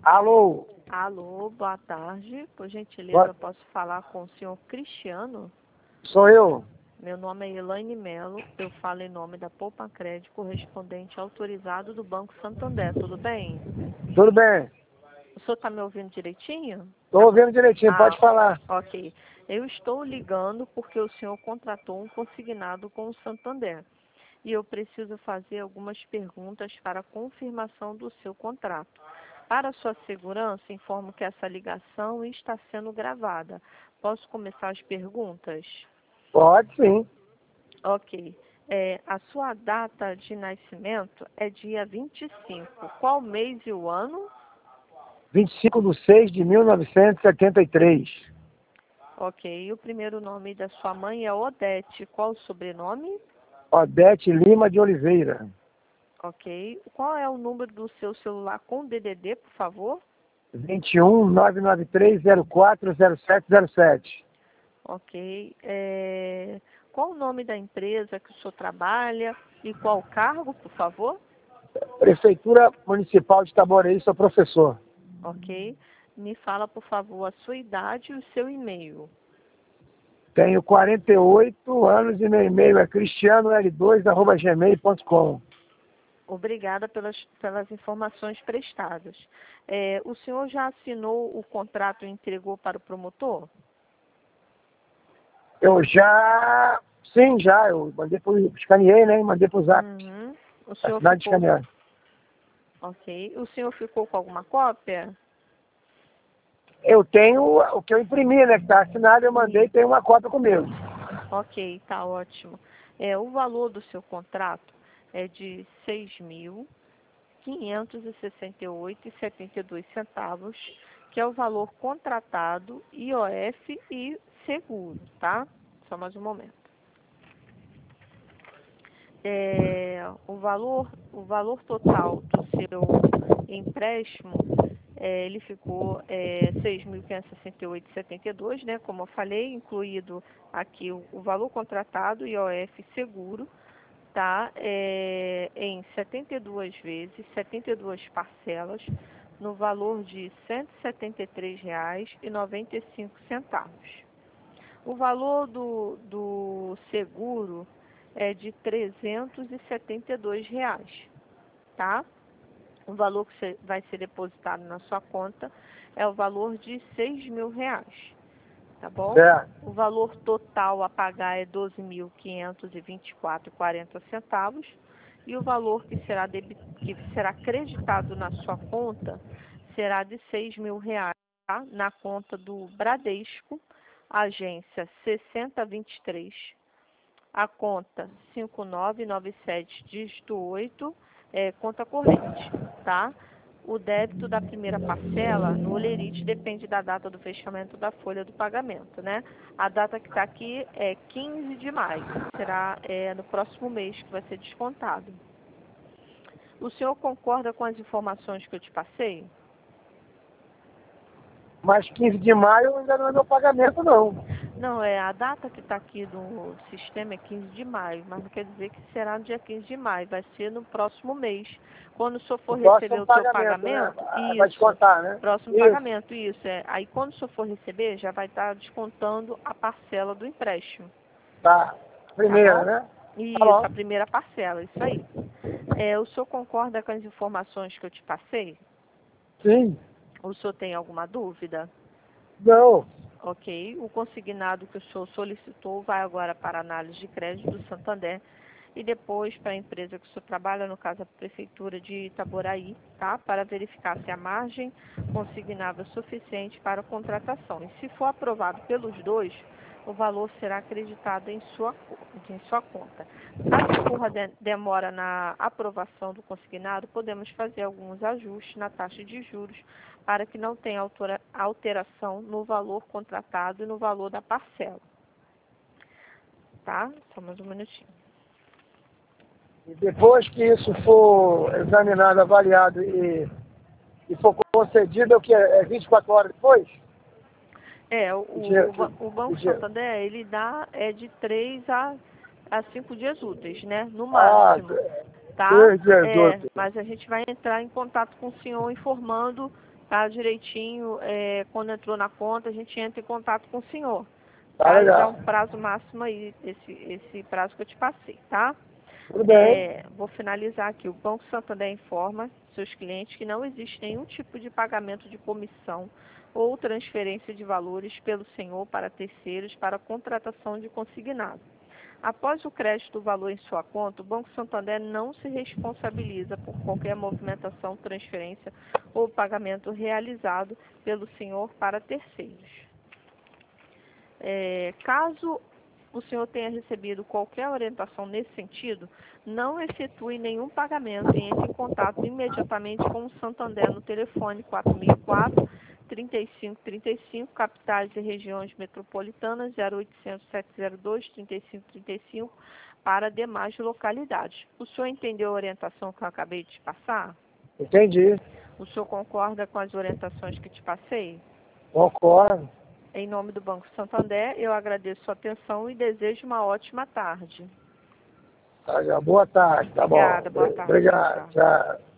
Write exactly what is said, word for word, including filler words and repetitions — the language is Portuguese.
Alô? Alô, boa tarde. Por gentileza, Boa... eu posso falar com o senhor Cristiano? Sou eu. Meu nome é Elaine Melo. Eu falo em nome da Poupa Crédito, correspondente autorizado do Banco Santander. Tudo bem? Tudo bem? O senhor está me ouvindo direitinho? Estou Tá. ouvindo direitinho, Ah, pode falar. ok. Eu estou ligando porque o senhor contratou um consignado com o Santander. E eu preciso fazer algumas perguntas para confirmação do seu contrato. Para sua segurança, informo que essa ligação está sendo gravada. Posso começar as perguntas? Pode sim. Ok. É, a sua data de nascimento é dia vinte e cinco. Qual mês e o ano? vinte e cinco de seis de mil novecentos e setenta e três. Ok. O primeiro nome da sua mãe é Odete. Qual o sobrenome? Odete Lima de Oliveira. Ok. Qual é o número do seu celular com D D D, por favor? vinte e um, nove nove três, zero quatro, zero sete zero sete. Ok. É... Qual o nome da empresa que o senhor trabalha e qual o cargo, por favor? Prefeitura Municipal de Itaboraí, sou professor. Ok. Me fala, por favor, a sua idade e o seu e-mail. Tenho quarenta e oito anos e meu e-mail é cristiano l dois arroba gmail ponto com. Obrigada pelas, pelas informações prestadas. É, o senhor já assinou o contrato e entregou para o promotor? Eu já... Sim, já. Eu mandei pro... escaneei, né? Mandei pro Zap. Uhum. O senhor Assinado de ficou... escanear. Ok. O senhor ficou com alguma cópia? Eu tenho o que eu imprimi, né? Que está assinado, eu mandei e Sim. tem uma cópia comigo. Ok, tá ótimo. É, o valor do seu contrato é de seis mil quinhentos e sessenta e oito reais e setenta e dois centavos, que é o valor contratado, I O F e seguro, tá? Só mais um momento. É, o valor, o valor total do seu empréstimo, é, ele ficou é, seis mil quinhentos e sessenta e oito reais e setenta e dois centavos, né? Como eu falei, incluído aqui o, o valor contratado, I O F seguro, tá? É, em setenta e duas vezes, setenta e duas parcelas, no valor de cento e setenta e três reais e noventa e cinco centavos. O valor do, do seguro é de trezentos e setenta e dois reais, tá? O valor que vai ser depositado na sua conta é o valor de seis mil reais, tá bom? Certo. O valor total a pagar é doze mil quinhentos e vinte e quatro reais e quarenta centavos e o valor que será, debit... que será creditado na sua conta será de seis mil reais, tá? Na conta do Bradesco, agência sessenta vinte e três, a conta cinco nove nove sete, dígito oito, é, conta corrente, tá? O débito da primeira parcela no Olerite depende da data do fechamento da folha do pagamento, né? A data que está aqui é quinze de maio, será é, no próximo mês que vai ser descontado. O senhor concorda com as informações que eu te passei? Mas quinze de maio ainda não é meu pagamento, não. Não, é a data que está aqui no sistema é quinze de maio, mas não quer dizer que será no dia quinze de maio, vai ser no próximo mês. Quando o senhor for O receber próximo o seu pagamento, né? pagamento, Vai isso, descontar, né? próximo Isso. pagamento, isso. É. Aí quando o senhor for receber, já vai estar descontando a parcela do empréstimo. Tá. Tá Primeira, bom? né? Tá Isso, bom. a primeira parcela, isso aí. É, o senhor concorda com as informações que eu te passei? Sim. O senhor tem alguma dúvida? Não. Ok. O consignado que o senhor solicitou vai agora para a análise de crédito do Santander e depois para a empresa que o senhor trabalha, no caso a Prefeitura de Itaboraí, tá? Para verificar se a margem consignável é suficiente para a contratação. E se for aprovado pelos dois, o valor será acreditado em sua, em sua conta. Caso ocorra de, demora na aprovação do consignado, podemos fazer alguns ajustes na taxa de juros para que não tenha alteração no valor contratado e no valor da parcela. Tá? Só mais um minutinho. E depois que isso for examinado, avaliado e, e for concedido, é o que? É vinte e quatro horas depois? É, o, O dia, o, o o Banco dia. Santander, ele dá é de três a, a cinco dias úteis, né? No Ah, máximo, tá? três dias É, úteis. mas a gente vai entrar em contato com o senhor informando tá direitinho, é, quando entrou na conta, a gente entra em contato com o senhor. Tá Tá? legal. Dá um prazo máximo aí, esse, esse prazo que eu te passei, tá? Tudo bem. É, vou finalizar aqui. O Banco Santander informa seus clientes que não existe nenhum tipo de pagamento de comissão ou transferência de valores pelo senhor para terceiros para contratação de consignado. Após o crédito do valor em sua conta, o Banco Santander não se responsabiliza por qualquer movimentação, transferência ou pagamento realizado pelo senhor para terceiros. É, caso o senhor tenha recebido qualquer orientação nesse sentido, não efetue nenhum pagamento e entre em contato imediatamente com o Santander no telefone quatro seis quatro, três cinco três cinco, capitais e regiões metropolitanas zero oitocentos, sete zero dois, três cinco três cinco, para demais localidades. O senhor entendeu a orientação que eu acabei de te passar? Entendi. O senhor concorda com as orientações que te passei? Concordo. Em nome do Banco Santander, eu agradeço sua atenção e desejo uma ótima tarde. Tá, já. Boa tarde, tá bom. Obrigada, boa tarde. Obrigado, Tchau. tchau.